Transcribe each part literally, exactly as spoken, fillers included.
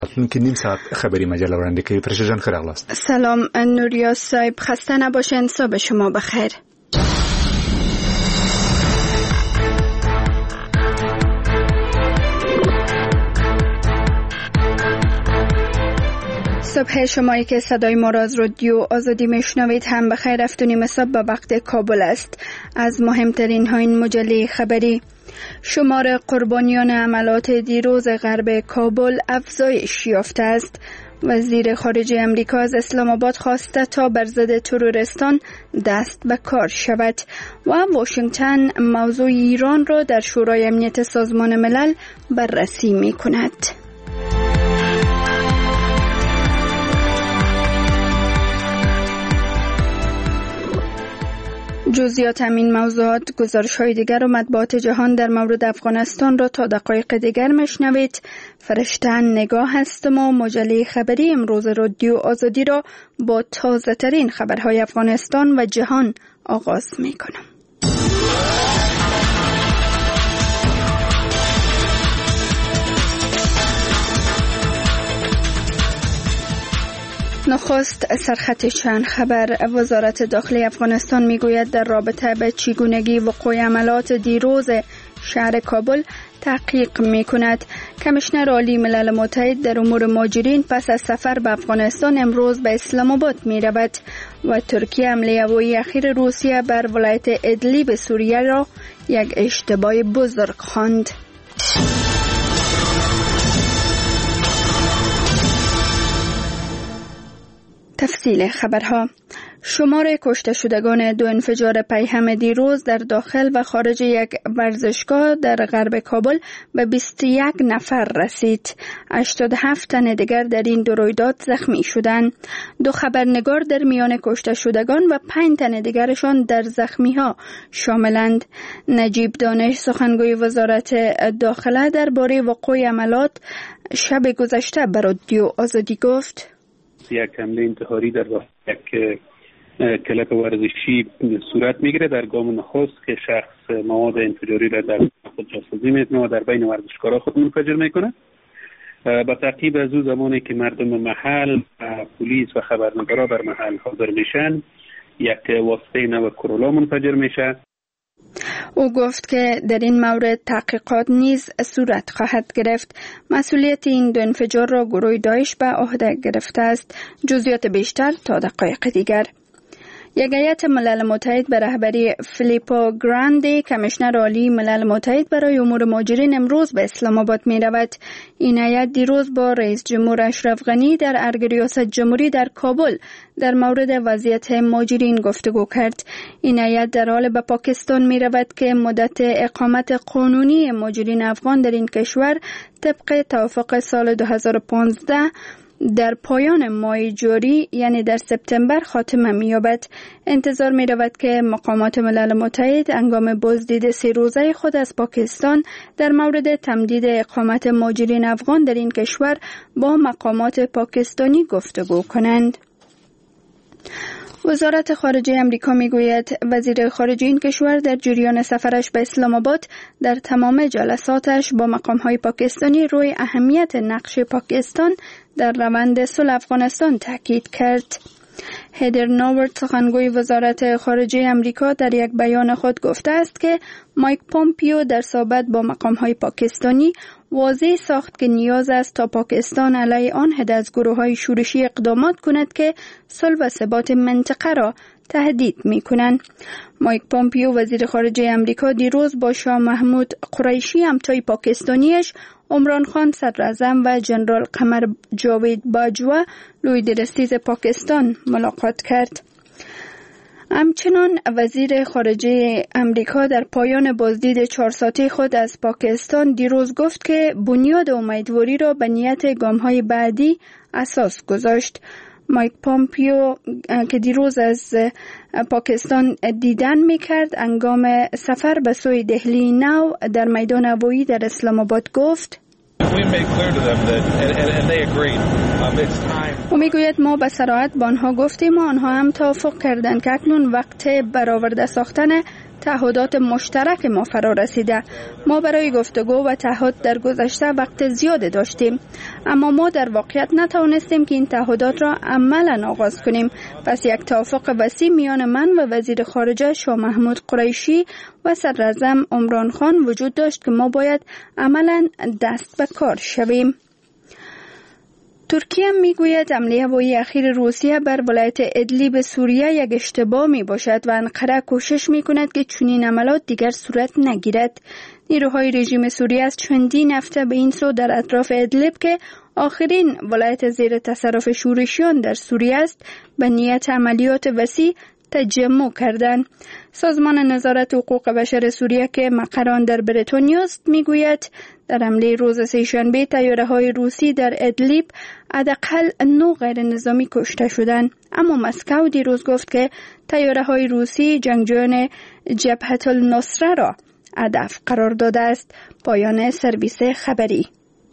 که نیم ساعت خبری مجله راننده که فرشته جان خیر اغلاست. سلام نوریا صاحب، خسته نباشین، صبح شما بخیر. صبح شمایی که صدای ما را از رادیو آزادی میشنوید هم بخیر. هفت و نیم صبح به وقت کابل است. از مهمترین ها این مجله خبری: شمار قربانیان حملات دیروز غرب کابل افزایش یافته است. وزیر خارجه امریکا از اسلام آباد خواسته تا بر ضد تروریستان دست به کار شود. و واشنگتن موضوع ایران را در شورای امنیت سازمان ملل بررسی می کند. جزئیات همین موضوعات، گزارش‌های دیگر و مطبوعات جهان در مورد افغانستان را تا دقایق دیگر میشنوید. فرشته نگاه هستم و مجله خبری امروز رادیو آزادی را با تازه ترین خبرهای افغانستان و جهان آغاز می کنم. نخست سرخط چند خبر. وزارت داخلی افغانستان میگوید در رابطه به چگونگی وقوع حملات دیروز شهر کابل تحقیق می کند. کمیشنر عالی ملل متحد در امور مهاجرین پس از سفر به افغانستان امروز به اسلام آباد می رود و ترکیه حمله هوایی اخیر روسیه بر ولایت ادلیب سوریه را یک اشتباه بزرگ خواند. تفصیل خبرها: شمار کشته شدگان دو انفجار پیهم دیروز در داخل و خارج یک ورزشگاه در غرب کابل به بیست و یک نفر رسید. هشتاد و هفت تن دیگر در این دو رویداد زخمی شدند. دو خبرنگار در میان کشته شدگان و پنج تن دیگرشان در زخمی ها شاملند. نجیب دانش، سخنگوی وزارت داخله، درباره وقوع حملات شب گذشته به رادیو آزادی گفت: یک حمله انتحاری در یک کلب ورزشی صورت میگیره. در گام نخست که شخص مواد انفجاری را در خود جاسازی میکنه و در بین ورزشکارا خود منفجر میکنه. با تعقیب از او زمانی که مردم محل، پلیس و خبرنگارا در محل حاضر میشن، یک واسطه نو کرولا منفجر میشه. او گفت که در این مورد تحقیقات نیز صورت خواهد گرفت. مسئولیت این دو انفجار را گروه داعش به عهده گرفته است. جزئیات بیشتر تا دقایق دیگر. یک هیئت ملل متحد به رهبری فیلیپو گراندی، کمیشنر عالی ملل متحد برای امور مهاجرین، امروز به اسلام آباد می رود. این هیئت دیروز با رئیس جمهور اشرف غنی در ارگ ریاست جمهوری در کابل در مورد وضعیت مهاجرین گفتگو کرد. این هیئت در حال به پاکستان می رود که مدت اقامت قانونی مهاجرین افغان در این کشور طبق توافق سال دو هزار و پانزده در پایان ماه جاری، یعنی در سپتامبر، خاتمه می‌یابد. انتظار می‌رود که مقامات ملل متحد هنگام بازدید سه روزه خود از پاکستان در مورد تمدید اقامت مهاجرین افغان در این کشور با مقامات پاکستانی گفتگو کنند. وزارت خارجه امریکا میگوید وزیر خارجه این کشور در جریان سفرش به اسلام آباد در تمام جلساتش با مقام‌های پاکستانی روی اهمیت نقش پاکستان در روند صلح افغانستان تاکید کرد. هیدر ناورت، سخنگوی وزارت خارجه امریکا، در یک بیان خود گفته است که مایک پومپیو در صحبت با مقام‌های پاکستانی واضح ساخت که نیاز است تا پاکستان علیه آن عده از گروه‌های شورشی اقدامات کند که صلح و ثبات منطقه را تهدید می‌کنند. مایک پومپیو، وزیر خارجه امریکا، دیروز با شاه محمود قریشی، همتای پاکستانیش عمران خان صدراعظم و جنرال قمر جاوید باجوا، لوی درستیز پاکستان، ملاقات کرد. همچنان وزیر خارجه امریکا در پایان بازدید چهار ساعته خود از پاکستان دیروز گفت که بنیاد امیدواری را به نیت گام‌های بعدی اساس گذاشت. مایک پومپیو که دیروز از پاکستان دیدن می‌کرد، هنگام سفر به سوی دهلی نو در میدان هوایی در اسلام آباد گفت: او میگوید ما به صراحت با آنها گفتیم و آنها هم توافق کردند که اکنون وقت برآورده ساختن تعهدات مشترک ما فرا رسیده. ما برای گفتگو و تعهد در گذشته وقت زیاد داشتیم، اما ما در واقعیت نتوانستیم که این تعهدات را عملا آغاز کنیم. پس یک توافق وسیع میان من و وزیر خارجه شاه محمود قریشی و صدراعظم عمران خان وجود داشت که ما باید عملا دست به کار شویم. ترکیه میگوید حمله هوایی اخیر روسیه بر ولایت ادلیب سوریه یک اشتباه می باشد و انقره کوشش می کند که چنین عملات دیگر صورت نگیرد. نیروهای رژیم سوریه از چندین هفته به این سو در اطراف ادلیب که آخرین ولایت زیر تصرف شورشیان در سوریه است به نیت عملیات وسیع تجمع کردند. سازمان نظارت حقوق بشر سوریه که مقر آن در بریتانیا است میگوید در حمله روز سه‌شنبه طیاره‌های روسی در ادلیب حداقل نه غیر نظامی کشته شدند، اما مسکو دیروز گفت که طیاره‌های روسی جنگجویان جبهة النصره را هدف قرار داده است. پایان سرویس خبری.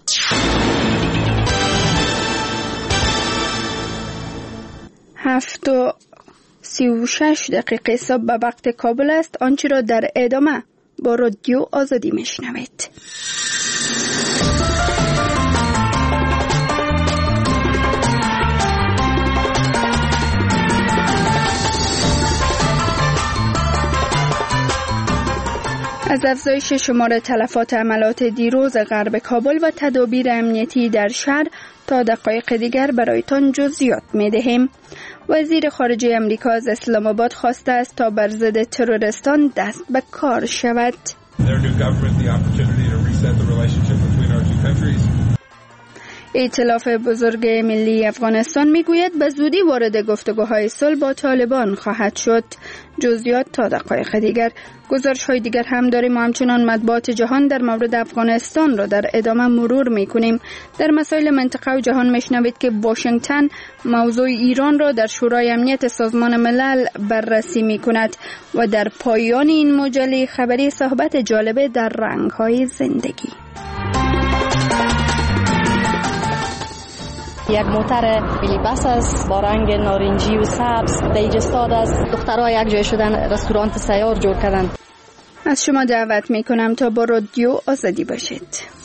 هفت و سی و شش دقیقه صبح به وقت کابل است. آنچه را در ادامه با رادیو آزادی میشنوید. از افزایش شمار تلفات حملات دیروز غرب کابل و تدابیر امنیتی در شهر تا دقایق دیگر برایتان جزئیات می‌دهیم. وزیر خارجه امریکا از اسلام آباد خواسته است تا بر ضد تروریستان دست به کار شود. ائتلاف بزرگ ملی افغانستان میگوید به زودی وارد گفتگوهای صلح با طالبان خواهد شد. جزئیات تا دقایق دیگر. گزارش‌های دیگر هم داریم و همچنان مطبوعات جهان در مورد افغانستان را در ادامه مرور می‌کنیم. در مسائل منطقه و جهان میشنوید که واشنگتن موضوع ایران را در شورای امنیت سازمان ملل بررسی می‌کند و در پایان این مجله خبری صحبت جالبه در رنگ‌های زندگی. یک موتر ملی بس است با رنگ نارنجی و سبز دیج استاد است. دخترها یک جای شدن رستوران سیار جور کردن. از شما دعوت می کنم تا با رادیو آزادی باشید.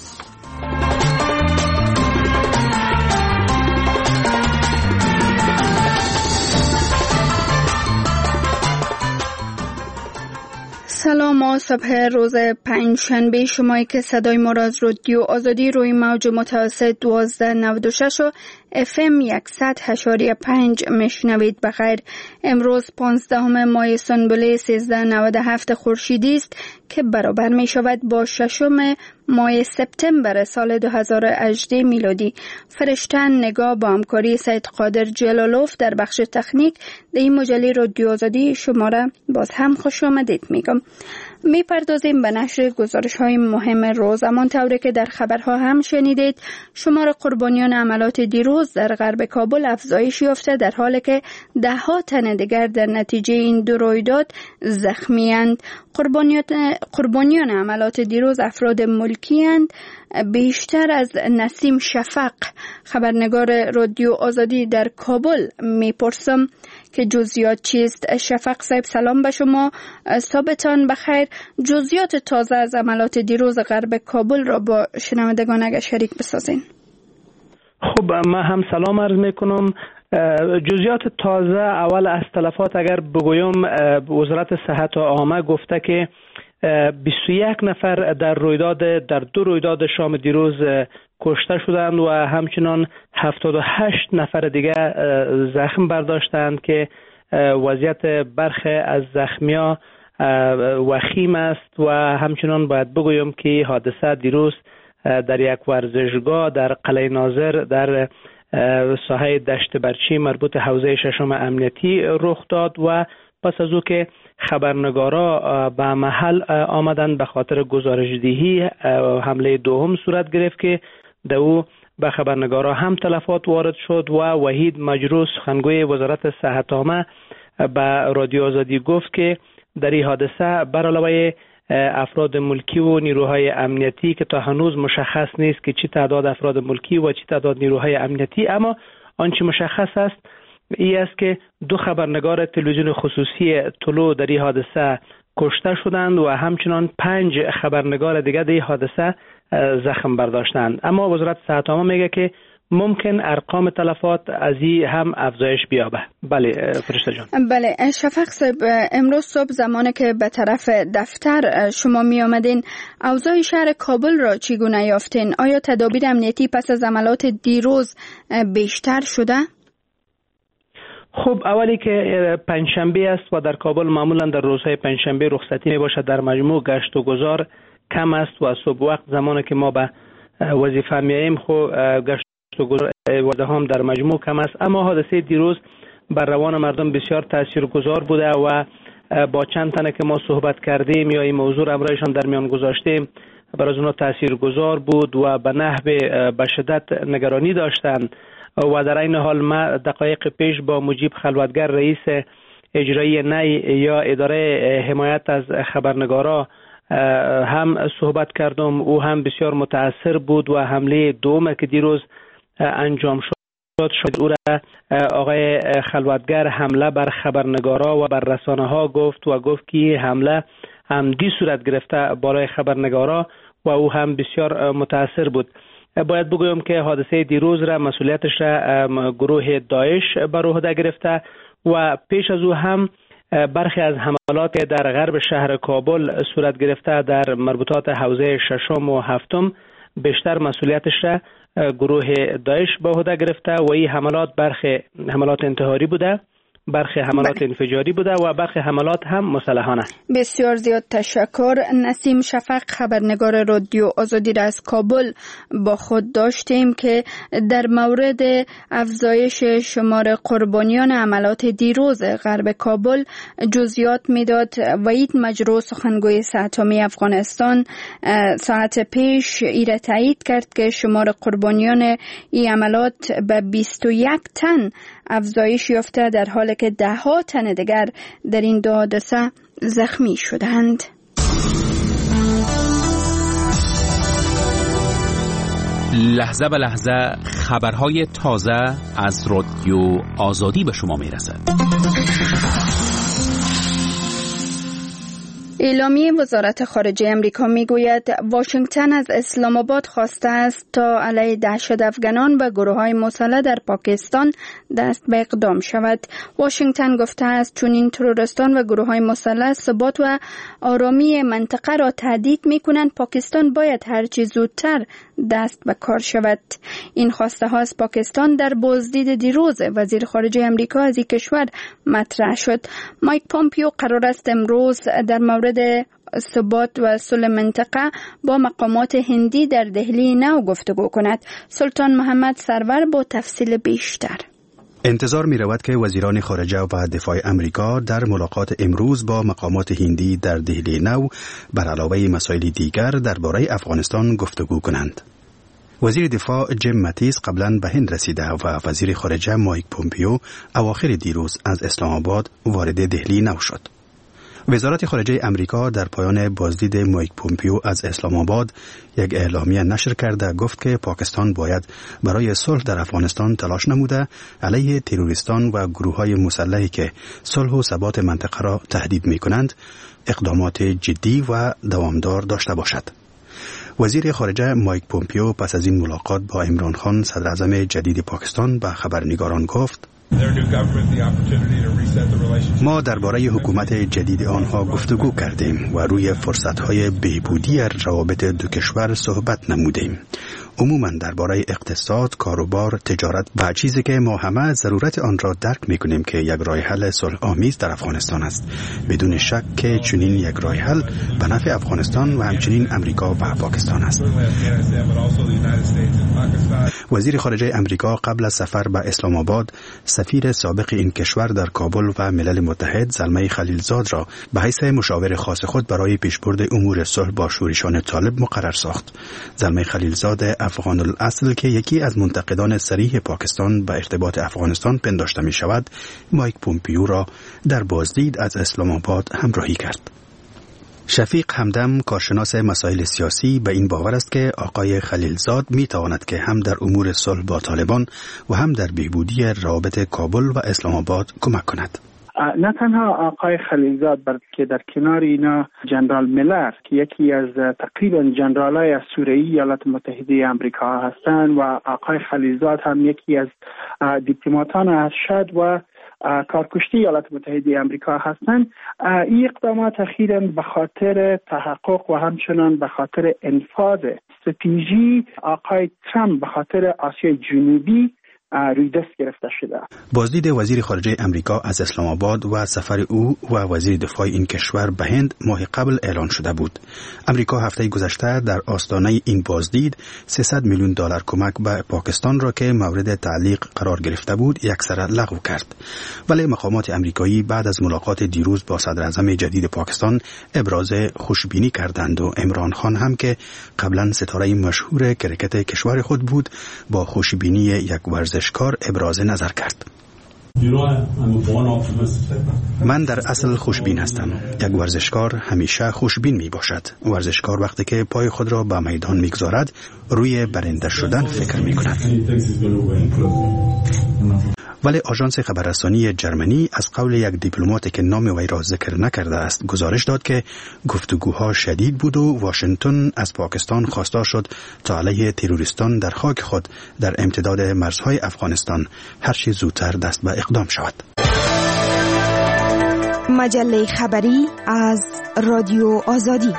سلام و صبح روز پنجشنبه شمایی که صدای ما را از رادیو آزادی روی موج متوسط دوازده نود و شش و اف ام صد و پنج میشنوید. بخیر. امروز پانزدهم ماه سنبله سیزده نود و هفت خورشیدی است که برابر می شود با ششم ماه سپتامبر سال دو هزار و هجده میلادی. فرشتن نگاه با همکاری سید قادر جلالوف در بخش تکنیک در این مجله رادیو آزادی شما را باز هم خوش آمدید میگم. می پردازیم به نشر گزارش های مهم روز. امان طوری که در خبرها هم شنیدید شمار قربانیان عملات دیروز در غرب کابل افزایش یافته در حالی که ده ها تن دیگر در نتیجه این دو رویداد زخمی اند. قربانیان, قربانیان عملات دیروز افراد ملکی اند. بیشتر از نسیم شفق خبرنگار رادیو آزادی در کابل میپرسم که جزئیات چیست. شفق صاحب سلام به شما، صبحتان بخیر. جزئیات تازه از عملات دیروز غرب کابل را با شنوندگان اگر شریک بسازین. خب من هم سلام عرض میکنم. جزئیات تازه اول از تلفات اگر بگویم وزارت صحت عامه گفته که بیست و یک نفر در رویداد در دو رویداد شام دیروز کشته شدند و همچنان هفتاد و هشت نفر دیگر زخم برداشتند که وضعیت برخی از زخمی‌ها وخیم است و همچنان باید بگویم که حادثه دیروز در یک ورزشگاه در قلعه ناظر در ساحه دشت برچی مربوط حوزه ششم امنیتی رخ داد و پس از او که خبرنگارا به محل آمدن به خاطر گزارشدهی حمله دوم صورت گرفت که در او به خبرنگارا هم تلفات وارد شد و وحید مجروح سخنگوی وزارت صحت عامه به رادیو آزادی گفت که در این حادثه بر علاوه افراد ملکی و نیروهای امنیتی که تا هنوز مشخص نیست که چی تعداد افراد ملکی و چی تعداد نیروهای امنیتی، اما آنچه مشخص است این است که دو خبرنگار تلویزیون خصوصی طلوع در این حادثه کشته شدند و همچنان پنج خبرنگار دیگر در این حادثه زخم برداشتند. اما وزارت صحت عامه میگه که ممکن ارقام تلفات از این هم افزایش بیابه. بله فرشته جان. بله شفق صاحب، امروز صبح زمانی که به طرف دفتر شما می آمدین، اوضاع شهر کابل را چگونه یافتین؟ آیا تدابیر امنیتی پس از عملات دیروز بیشتر شده؟ خب اولی که پنجشنبه است و در کابل معمولا در روزهای پنجشنبه رخصتی می باشد، در مجموع گشت و گذار کم است و صبح وقت زمانی که ما به وظیفه میاییم خب گشت و گذار هم در مجموع کم است. اما حادثه دیروز بر روان مردم بسیار تاثیرگذار بوده و با چند تنه که ما صحبت کردیم یا این موضوع را امرایشان در میان گذاشتیم برای اونها تاثیرگذار بود و به نحو به شدت نگرانی داشتند. و در این حال ما دقایق پیش با مجیب خلوتگر رئیس اجرایی نی یا اداره حمایت از خبرنگارا هم صحبت کردم. او هم بسیار متاثر بود و حمله دوم که دیروز انجام شد شد او را آقای خلوتگر حمله بر خبرنگارا و بر رسانه ها گفت و گفت که حمله عمدی صورت گرفته بالای خبرنگارا و او هم بسیار متاثر بود. باید بگویم که حادثه دیروز را مسئولیتش را گروه داعش بر عهده گرفته و پیش از او هم برخی از حملات در غرب شهر کابل صورت گرفته در مربوطات حوزه ششم و هفتم بیشتر مسئولیتش را گروه داعش به عهده گرفته و این حملات برخی حملات انتحاری بوده، برخی حملات بله. انفجاری بوده و برخی حملات هم مسلحانه. بسیار زیاد تشکر. نسیم شفق، خبرنگار رادیو آزادی را از کابل با خود داشتیم که در مورد افزایش شمار قربانیان عملات دیروز غرب کابل جزئیات میداد. وحید مجروح، سخنگوی صحت عامه افغانستان، ساعت پیش ای را تایید کرد که شمار قربانیان این عملات به بیست و یک تن افزایش یافته، در حالی که ده ها تن دیگر در این دو حادثه زخمی شدند. لحظه به لحظه خبرهای تازه از رادیو آزادی به شما میرسد. اعلامیه وزارت خارجه امریکا میگوید واشنگتن از اسلام آباد خواسته است تا علیه دهشت افغانان و گروه‌های مسلح در پاکستان دست به اقدام شود. واشنگتن گفته است چون این تروریستان و گروه‌های مسلح ثبات و آرامی منطقه را تهدید می‌کنند، پاکستان باید هر چه زودتر دست به کار شود. این خواسته ها از پاکستان در بازدید دیروز وزیر خارجه امریکا از این کشور مطرح شد. مایک پومپیو قرار است امروز در مورد ثبات و صلح منطقه با مقامات هندی در دهلی نو گفتگو کند. سلطان محمد سرور با تفصیل بیشتر. انتظار می رود که وزیران خارجه و دفاع امریکا در ملاقات امروز با مقامات هندی در دهلی نو بر علاوه مسائل دیگر درباره افغانستان گفتگو کنند. وزیر دفاع جیم ماتیس قبلا به هند رسیده و وزیر خارجه مایک پومپیو اواخر دیروز از اسلام آباد وارد دهلی نو شد. وزارت خارجه امریکا در پایان بازدید مایک پومپیو از اسلام آباد یک اعلامیه نشر کرده گفت که پاکستان باید برای صلح در افغانستان تلاش نموده علیه تروریستان و گروه‌های مسلحی که صلح و ثبات منطقه را تهدید می‌کنند اقدامات جدی و دوامدار داشته باشد. وزیر خارجه مایک پومپیو پس از این ملاقات با عمران خان صدر اعظم جدید پاکستان به خبرنگاران گفت ما درباره حکومت جدید آنها گفتگو کردیم و روی فرصت‌های بهبودی روابط دو کشور صحبت نمودیم. عموماً درباره اقتصاد، کاروبار، تجارت و چیزی که ما همه ضرورت آن را درک می‌کنیم که یک راه حل صلح آمیز در افغانستان است. بدون شک که چنین یک راه حل به نفع افغانستان و همچنین امریکا و پاکستان است. وزیر خارجه امریکا قبل از سفر به اسلام آباد سفیر سابق این کشور در کابل و ملل متحد زلمه خلیلزاد را به حیث مشاور خاص خود برای پیشبرد امور صلح با شورشان طالب مقرر ساخت. زلمه خلیلزاد افغان الاصل که یکی از منتقدان صریح پاکستان به ارتباط افغانستان پنداشته می شود، مایک پومپیو را در بازدید از اسلام آباد همراهی کرد. شفیق همدم کارشناس مسائل سیاسی به این باور است که آقای خلیلزاد می تواند که هم در امور صلح با طالبان و هم در بهبودی روابط کابل و اسلام آباد کمک کند. نه تنها آقای خلیلزاد بلکه در کنار اینا جنرال میلر که یکی از تقریبا جنرالای اسطوره‌ای ایالات متحده آمریکا هستند و آقای خلیلزاد هم یکی از دیپلماتان ارشد و کارکشته ایالات متحده آمریکا هستند. این اقدامات اخیراً به خاطر تحقق و همچنان به خاطر انفاذ استراتژی آقای ترامپ به خاطر آسیای جنوبی روی دست گرفته شده. بازدید وزیر خارجه امریکا از اسلام آباد و سفر او و وزیر دفاع این کشور به هند ماه قبل اعلان شده بود. امریکا هفته گذشته در آستانه این بازدید سیصد میلیون دلار کمک به پاکستان را که مورد تعلیق قرار گرفته بود یکسره لغو کرد. ولی مقامات امریکایی بعد از ملاقات دیروز با صدر اعظم جدید پاکستان ابراز خوشبینی کردند و عمران خان هم که قبلا ستاره مشهور کرکت کشور خود بود با خوشبینی یک ورزش کار ابراز نظر کرد. من در اصل خوشبین هستم. یک ورزشکار همیشه خوشبین می باشد. ورزشکار وقتی که پای خود را به میدان می گذارد روی برنده شدن فکر می کند. ولی آژانس خبررسانی جرمنی از قول یک دیپلماتی که نام وی را ذکر نکرده است گزارش داد که گفتگوها شدید بود و واشنگتن از پاکستان خواستار شد تا علیه تروریستان در خاک خود در امتداد مرزهای افغانستان هر چه زودتر دست به اقدام شود. مجله خبری از رادیو آزادی.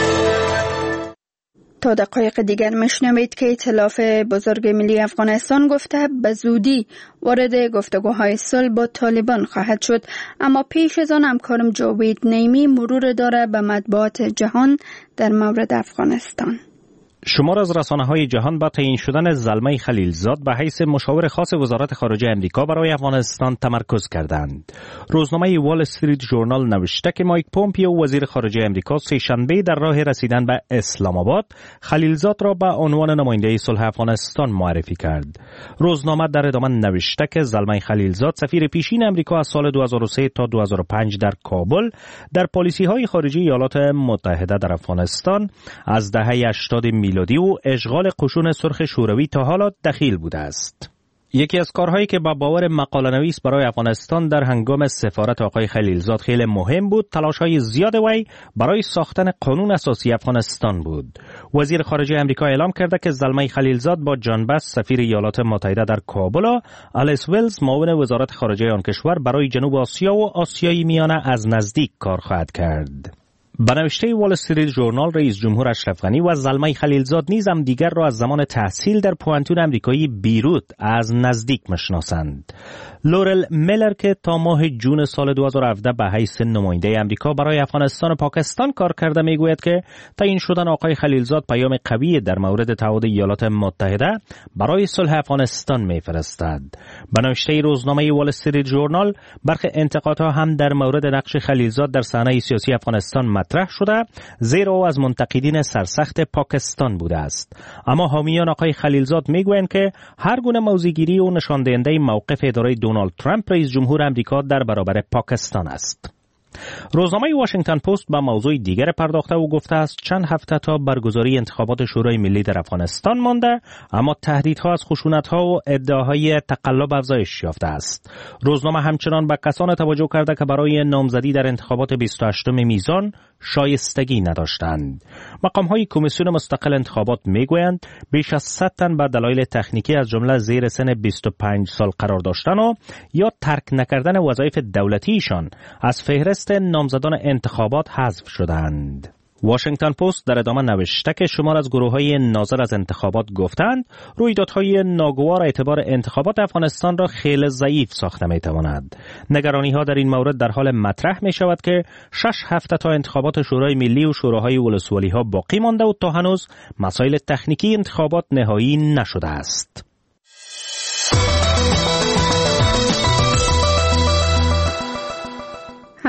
تا دقایق دیگر میشنوید که ائتلاف بزرگ ملی افغانستان گفته به زودی وارد گفتگوهای صلح با طالبان خواهد شد، اما پیش از آن همکارم جاوید نیمی مرور داره به مطبوعات جهان در مورد افغانستان. شمار از رسانه‌های جهان با تعیین شدن زلمه خلیلزاد به حیث مشاور خاص وزارت خارجه امریکا برای افغانستان تمرکز کردند. روزنامه وال استریت ژورنال نوشته که مایک پومپیو وزیر خارجه امریکا سه‌شنبه در راه رسیدن به اسلام آباد خلیلزاد را به عنوان نماینده صلح افغانستان معرفی کرد. روزنامه در ادامه نوشته که زلمه خلیلزاد سفیر پیشین امریکا از سال دو هزار و سه تا دو هزار و پنج در کابل در پالیسی‌های خارجی ایالات متحده در افغانستان از دهه هشتاد میلادی و اشغال قشون سرخ شوروی تا حالا دخیل بوده است. یکی از کارهایی که با باور مقاله نویس برای افغانستان در هنگام سفارت آقای خلیلزاد خیلی مهم بود، تلاش‌های زیاد وی برای ساختن قانون اساسی افغانستان بود. وزیر خارجه امریکا اعلام کرده که زلمه خلیلزاد با جان بس سفیر ایالات متحده در کابل و آلیس ویلز معاون وزارت خارجه آن کشور برای جنوب آسیا و آسیای میانه از نزدیک کار خواهد کرد. به نوشته وال استریت ژورنال رئیس جمهور اشرف غنی و زلمه خلیلزاد نیز هم دیگر را از زمان تحصیل در پوانتون امریکایی بیروت از نزدیک میشناسند. لورل میلر که تا ماه جون سال دو هزار و هفده به حیث نماینده امریکا برای افغانستان و پاکستان کار کرده میگوید که تعیین شدن آقای خلیلزاد پیام قوی در مورد تعهد ایالات متحده برای صلح افغانستان میفرستد. به نوشته روزنامه وال استریت ژورنال برخی انتقادها هم در مورد نقش خلیلزاد در صحنه سیاسی افغانستان مطرح شده، زیرا او از منتقدین سرسخت پاکستان بوده است. اما حامیان آقای خلیلزاد میگویند که هر گونه موضع‌گیری و نشان دهنده موقف اداره دونالد ترامپ رئیس جمهور امریکا در برابر پاکستان است. روزنامه واشنگتن پست با موضوع دیگر پرداخته و گفته است چند هفته تا برگزاری انتخابات شورای ملی در افغانستان مانده، اما تهدیدها از خشونت‌ها و ادعاهای تقلب افزایش یافته است. روزنامه همچنان به کسان توجه کرده که برای نامزدی در انتخابات بیست و هشتم میزان شایستگی نداشتند. مقام‌های کمیسیون مستقل انتخابات میگویند بیش از صد تن به دلایل تکنیکی از جمله زیر سن بیست و پنج سال قرار داشتن و یا ترک نکردن وظایف دولتیشان از فهرست نامزدان انتخابات حذف شدند. واشنگتن پست در ادامه نوشته که شمار از گروه‌های ناظر از انتخابات گفتند رویدادهای ناگوار اعتبار انتخابات افغانستان را خیلی ضعیف ساخته می‌تواند. نگرانی‌ها در این مورد در حال مطرح می‌شود که شش هفته تا انتخابات شورای ملی و شوراهای ولسوالی‌ها باقی مانده و تا هنوز مسائل تکنیکی انتخابات نهایی نشده است.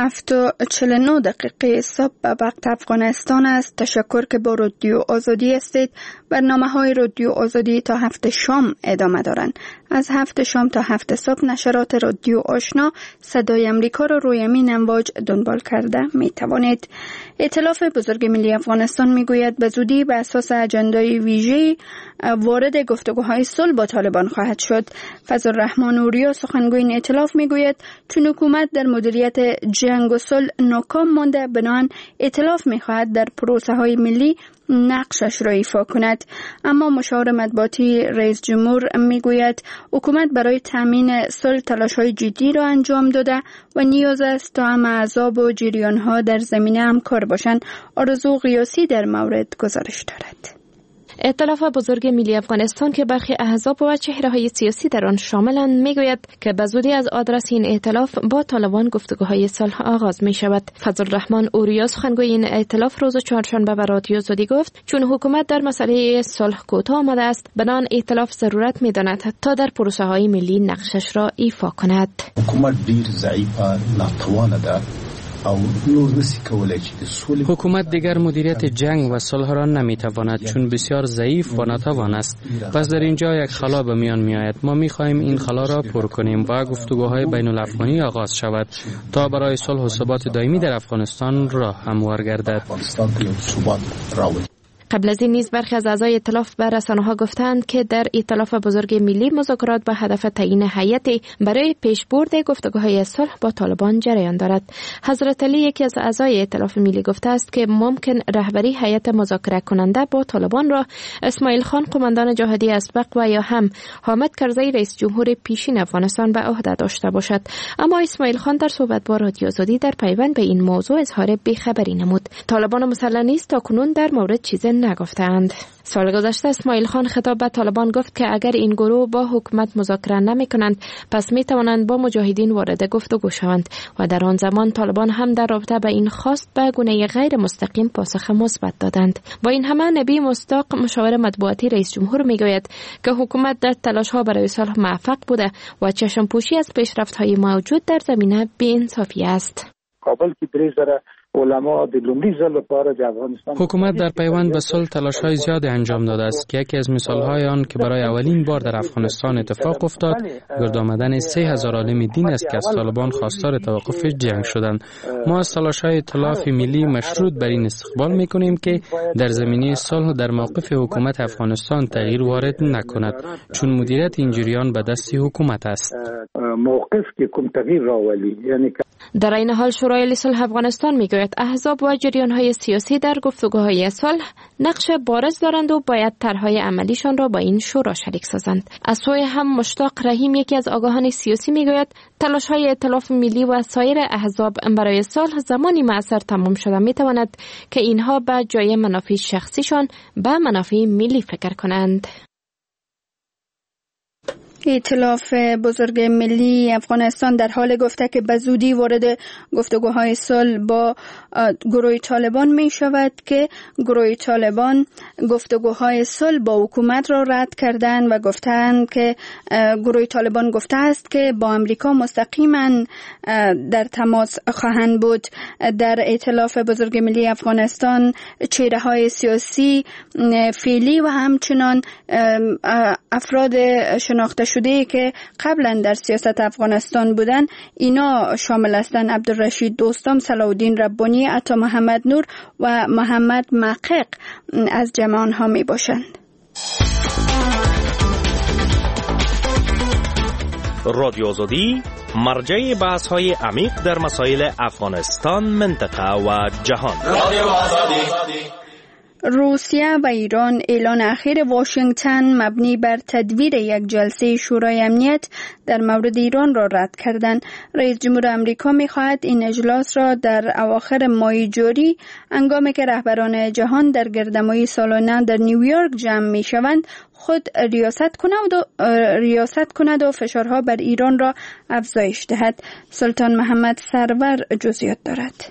هفت و چهل و نه دقیقه صبح به وقت افغانستان است. تشکر که با رادیو آزادی هستید. برنامه های رادیو آزادی تا هفت شام ادامه دارند. از هفت شام تا هفت صبح نشرات رادیو آشنا صدای امریکا را روی این امواج دنبال کرده می توانید. ائتلاف بزرگ ملی افغانستان می گوید به زودی به اساس اجندای ویژه‌ای وارد گفتگوهای صلح با طالبان خواهد شد. فضل الرحمن اوریا سخنگوی این ائتلاف می گوید چون حکومت در مدیریت جنگ و صلح ناکام مانده، بنابراین ائتلاف می خواهد در پروسه های ملی نقشش را ایفا کند. اما مشاور مطبوعاتی رئیس جمهور می گوید حکومت برای تامین صلح تلاش‌های جدی را انجام داده و نیاز است تا هم احزاب و جریان‌ها در زمینه همکار باشند. آرزو قیاسی در مورد گزارش دارد. ائتلاف بزرگ ملی افغانستان که برخی احزاب و چهره‌های سیاسی در آن شاملند میگوید که به زودی از آدرس این ائتلاف با طالبان گفتگوهای صلح آغاز می شود. فضل الرحمن اوریا سخنگوی این ائتلاف روز چهارشنبه به رادیو آزادی گفت چون حکومت در مسئله صلح کوتاه آمده است، بنان ائتلاف ضرورت می‌داند تا در پروسه‌های ملی نقشش را ایفا کند. حکومت دیر ضعیف ناتوان ده. حکومت دیگر مدیریت جنگ و صلح را نمیتواند چون بسیار ضعیف و ناتوان است. پس در اینجا یک خلا به میان می آید. ما می خواهیم این خلا را پر کنیم و گفتگوهای بین الافغانی آغاز شود تا برای صلح و ثبات دائمی در افغانستان راه هموار گردد. قبل از این نیز برخی از اعضای ائتلاف به رسانه‌ها گفتند که در ائتلاف بزرگ ملی مذاکرات به هدف تعیین هیئتی برای پیشبرد گفتگوهای صلح با طالبان جریان دارد. حضرت علی یکی از اعضای ائتلاف ملی گفته است که ممکن رهبری هیئت مذاکره کننده با طالبان را اسماعیل خان قماندان جهادی اسبق و یا هم حامد کرزی رئیس جمهور پیشین افغانستان به عهده داشته باشد. اما اسماعیل خان در صحبت با رادیو آزادی در پیوند به این موضوع اظهار بی‌خبری نمود. طالبان مسلح نیست تا کنون در مورد چیزی نگفتند. سال گذشته اسماعیل خان خطاب به طالبان گفت که اگر این گروه با حکومت مذاکره نمی کنند پس می توانند با مجاهدین وارد گفتگو شوند و در آن زمان طالبان هم در رابطه به این خواست به گونه غیر مستقیم پاسخ مثبت دادند. با این همه نبی مصداق مشاور مطبوعاتی رئیس جمهور می گوید که حکومت در تلاش ها برای صلح موفق بوده و چشم پوشی از پیشرفت های موجود در زمینه بی‌انصافی است. کابل کی دریزره علما د لومړي ځل لپاره د افغانستان حکومت در پیوند به صلح تلاش‌های زیاد انجام داده است که یکی از مثال‌های آن که برای اولین بار در افغانستان اتفاق افتاد گرد آمدن سه هزار عالم دین است که از طالبان خواستار توقف جنگ شدند. ما از تلاش‌های ائتلاف ملی مشروط بر این استقبال می‌کنیم که در زمینه صلح در موقف حکومت افغانستان تغییر وارد نکند چون مدیریت این جریان به دست حکومت است. موقف که کوم تغییر راولي یعنی در این حال شورای صلح افغانستان میگوید احزاب و جریان‌های سیاسی در گفتگوهای صلح نقش بارز دارند و باید طرح‌های عملیشان را با این شورا شریک سازند. از سوی هم مشتاق رحیم یکی از آگاهان سیاسی میگوید تلاش‌های ائتلاف ملی و سایر احزاب برای صلح زمانی مؤثر تمام شده میتواند که اینها به جای منافع شخصیشان به منافع ملی فکر کنند. ائتلاف بزرگ ملی افغانستان در حال گفته که به زودی وارد گفتگوهای صلح با گروه طالبان می شود که گروه طالبان گفتگوهای صلح با حکومت را رد کردند و گفتند که گروه طالبان گفته است که با امریکا مستقیما در تماس خواهند بود. در ائتلاف بزرگ ملی افغانستان چهره های سیاسی فعلی و همچنان افراد شناخته شده که قبلا در سیاست افغانستان بودن اینا شامل هستند: عبدالرشید دوستم، صلاح الدین ربانی، عطا محمد نور و محمد محقق از جمع آنها می باشند. رادیو آزادی مرجع بحث های عمیق در مسائل افغانستان، منطقه و جهان. رادیو آزادی. روسیه و ایران اعلان اخیر واشنگتن مبنی بر تدویر یک جلسه شورای امنیت در مورد ایران را رد کردند. رئیس جمهور آمریکا می‌خواهد این اجلاس را در اواخر ماه جاری هنگامی که رهبران جهان در گردهمایی سالانه در نیویورک جمع می‌شوند خود ریاست کند و ریاست کند و فشارها بر ایران را افزایش دهد. سلطان محمد سرور جزئیات دارد.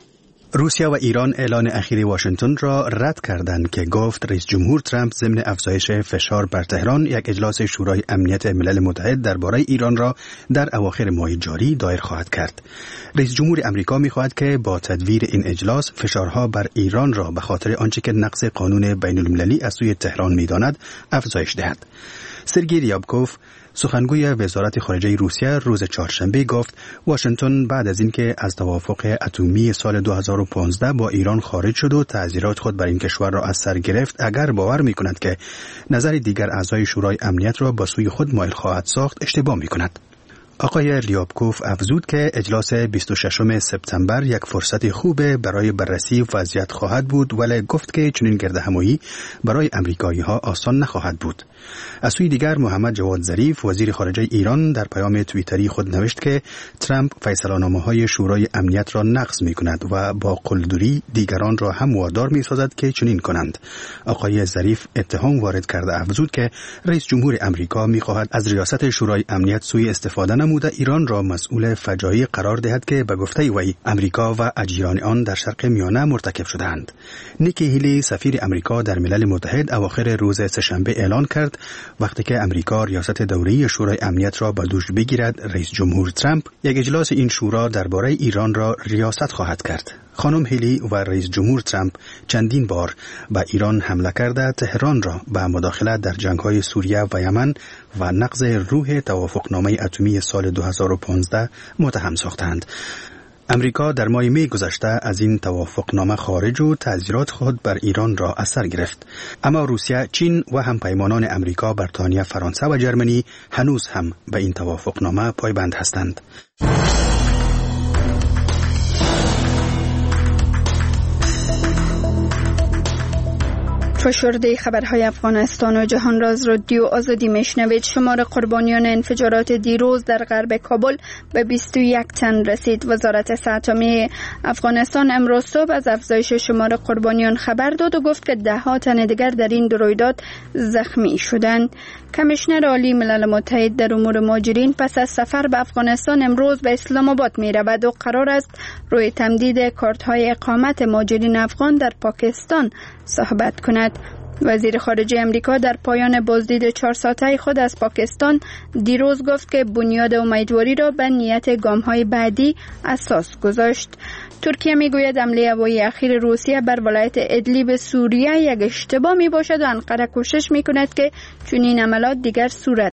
روسیه و ایران اعلان اخیر واشنگتن را رد کردند که گفت رئیس جمهور ترامپ ضمن افزایش فشار بر تهران یک اجلاس شورای امنیت ملل متحد درباره ایران را در اواخر ماه جاری دایر خواهد کرد. رئیس جمهور امریکا می‌خواهد که با تدویر این اجلاس فشارها بر ایران را به خاطر آنچه که نقض قانون بین المللی از سوی تهران می‌داند افزایش دهد. سرگئی ریابکوف سخنگوی وزارت خارجه روسیه روز چهارشنبه گفت واشنگتن بعد از اینکه از توافق اتمی سال دو هزار و پانزده با ایران خارج شد و تعزیرات خود بر این کشور را از سر گرفت، اگر باور می‌کند که نظر دیگر اعضای شورای امنیت را به سوی خود مایل خواهد ساخت، اشتباه می‌کند. آقای ریابکوف افزود که اجلاس بیست و ششم سپتامبر یک فرصت خوب برای بررسی وضعیت خواهد بود، ولی گفت که چنین گردهمایی برای امریکایی‌ها آسان نخواهد بود. از سوی دیگر محمد جواد ظریف وزیر خارجه ایران در پیام توییتری خود نوشت که ترامپ فیصله‌نامه‌های شورای امنیت را نقض می‌کند و با قلدری دیگران را هم وادار می‌سازد که چنین کنند. آقای ظریف اتهام وارد کرده افزود که رئیس جمهور امریکا می‌خواهد از ریاست شورای امنیت سوء استفاده نموده ایران را مسئول فجایع قرار دهد که به گفته وی امریکا و اجیران آن در شرق میانه مرتکب شدند. نیکی هیلی سفیر امریکا در ملل متحد اواخر روز سه‌شنبه اعلان کرد وقتی که امریکا ریاست دوره‌ای شورای امنیت را به دوش بگیرد، رئیس جمهور ترامپ یک اجلاس این شورا درباره ایران را ریاست خواهد کرد. خانم هیلی و رئیس جمهور ترامپ چندین بار به ایران حمله کرده تهران را به مداخله در جنگ‌های سوریه و یمن و نقض روح توافقنامه اتمی سال دو هزار و پانزده متهم ساختند. امریکا در ماه می گذشته از این توافقنامه خارج و تعزیرات خود بر ایران را از سر گرفت. اما روسیه، چین و همپیمانان امریکا، بریتانیا، فرانسه و جرمنی هنوز هم به این توافقنامه پایبند هستند. فشرده خبرهای افغانستان و جهان را از رادیو آزادی میشنوید. شمار قربانیان انفجارات دیروز در غرب کابل به بیست و یک تن رسید. وزارت صحت عامه افغانستان امروز صبح از افزایش شمار قربانیان خبر داد و گفت که ده ها تن دیگر در این دو رویداد زخمی شدند. کمیشنر عالی ملل متحد در امور مهاجرین پس از سفر به افغانستان امروز به اسلام آباد می رود و قرار است روی تمدید کارت های اقامت مهاجرین افغان در پاکستان صحبت کند. وزیر خارجه امریکا در پایان بازدید چهار ساعته خود از پاکستان دیروز گفت که بنیاد امیدواری را به نیت گام‌های بعدی اساس گذاشت. ترکیه میگوید حمله هوایی اخیر روسیه بر ولایت ادلیب سوریه یک اشتباه می باشد و انقره کوشش می کند که چنین عملات دیگر صورت